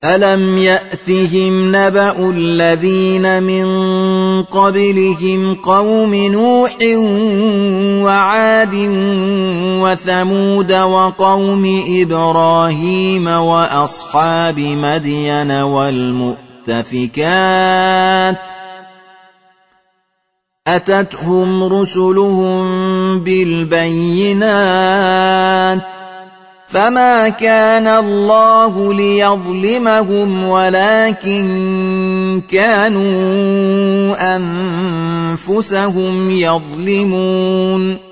أَلَمْ يَأْتِهِمْ نَبَأُ الَّذِينَ مِن قَبْلِهِمْ قَوْمِ نُوحٍ وَعَادٍ وَثَمُودَ وَقَوْمِ إِبْرَاهِيمَ وَأَصْحَابِ مَدْيَنَ وَالْمُؤْتَفِكَاتِ ۚ أَتَتْهُمْ رُسُلُهُم بِالْبَيِّنَاتِ ۖ فَمَا كَانَ اللَّهُ لِيَظْلِمَهُمْ وَلَٰكِن كَانُوا أَنفُسَهُمْ يَظْلِمُونَ